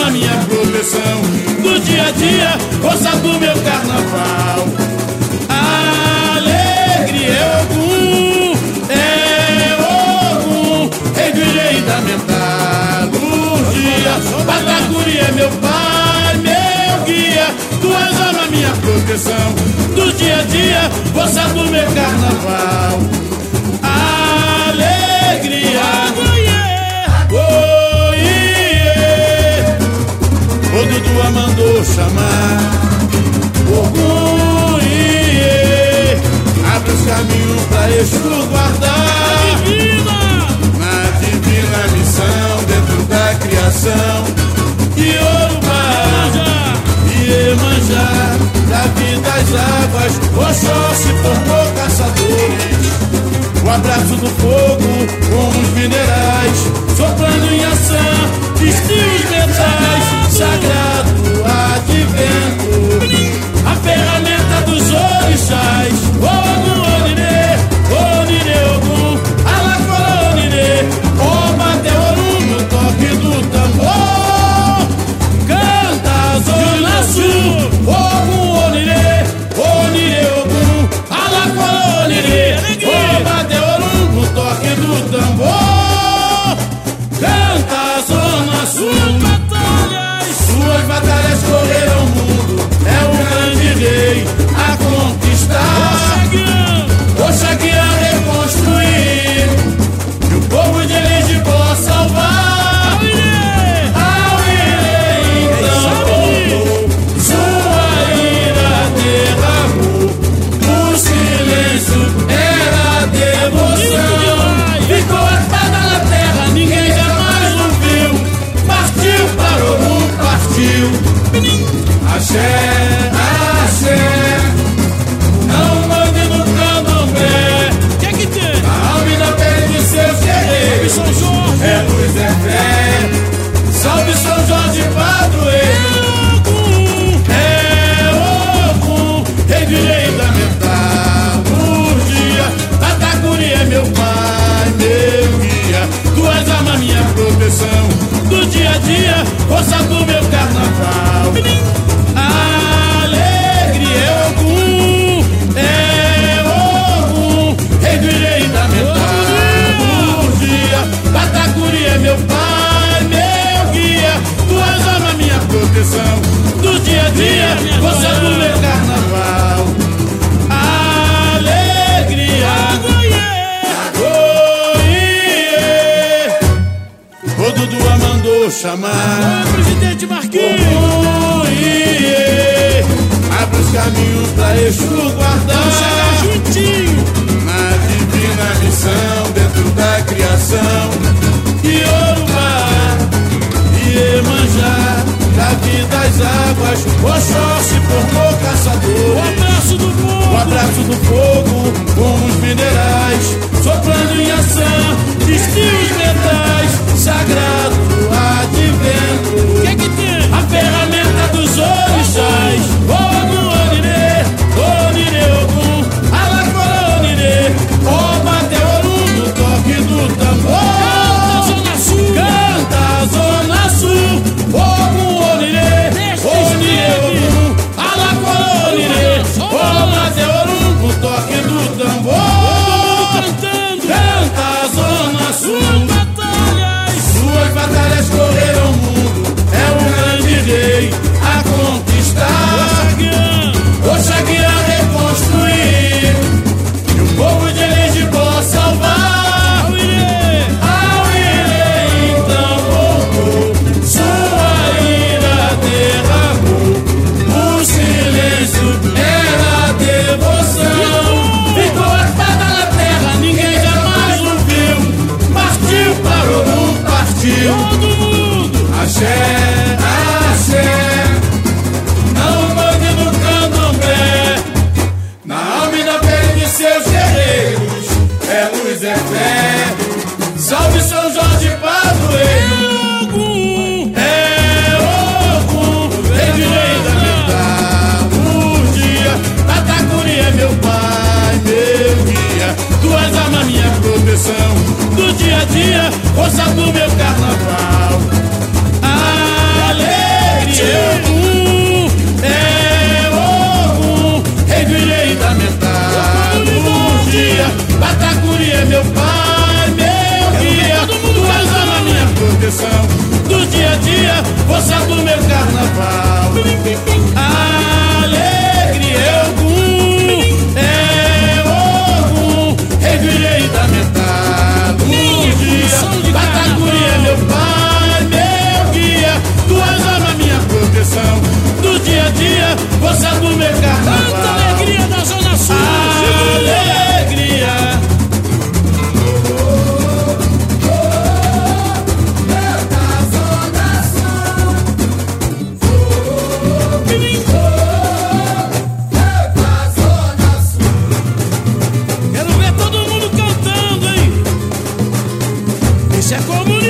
ama minha proteção. Do dia a dia, força do meu carnaval. Alegria é Ogum, rei do irei da metalurgia. Patacuri é meu pai, meu guia. Tu és ama minha proteção. Do dia a dia, força do meu carnaval. Alegria, o Dudu mandou chamar Ogum, abre os caminhos pra Exu guardar na divina missão dentro da criação. Iorubá e Iemanjá, da vida das águas, Oxóssi formou caçadores. O abraço do fogo com os minerais, soprando em ação, vestiu os metais. Sagrado advento, a ferramenta dos orixás. Ogum, Onirê, Onirê, Ogum, Alacolô, Onirê, Oba, Teorum, no toque do tambor. Canta a Zona Sul, Ogum, Onirê, Onirê, Ogum, Alacolô, Onirê, Oba, Teorum, no toque do tambor. Canta a Zona Sul. Suas batalhas correram o mundo, é o grande rei a conquistar. Oxaguian reconstruir, e o povo de Elegi possa salvar. Auirê então voltou, sua ira derramou. O silêncio era devoção. Ficou a espada na terra, ninguém jamais ouviu. Partiu para o mundo. Axé, axé, não mande no candomblé. Que tem? A alma e na pele de seus guerreiros. São Jorge, é luz, é fé. Salve São Jorge, padroeiro. É Ogum, rei do irei da metalurgia. Patacuri é meu pai, meu guia. Tu és ama minha proteção. Do dia a dia, força do meu carnaval. Alegria é Ogum, rei do irei da metalurgia. Patacuri é meu pai, meu guia. Tu és ama minha proteção. Do dia a dia, força do meu carnaval. Alegria, o Dudu mandou chamar presidente Marquinhos. Abre os caminhos pra Exu guardar na divina missão dentro da criação. Iorubá e Iemanjá, da vida das águas, Oxóssi formou caçador. O abraço do fogo, o abraço do fogo com os minerais, soprando em ação, vestiu os metais. Sagrado advento, que tem? A ferramenta dos orixás. Ogum, Onirê, Onirê, Ogum, Alacolô, Onirê, Oba, Teorum, no toque do tambor. Canta a Zona Sul, Ogum, Onirê, Onirê, Ogum, Alacolô, Onirê, Oba, Teorum, no toque Isso é comunismo.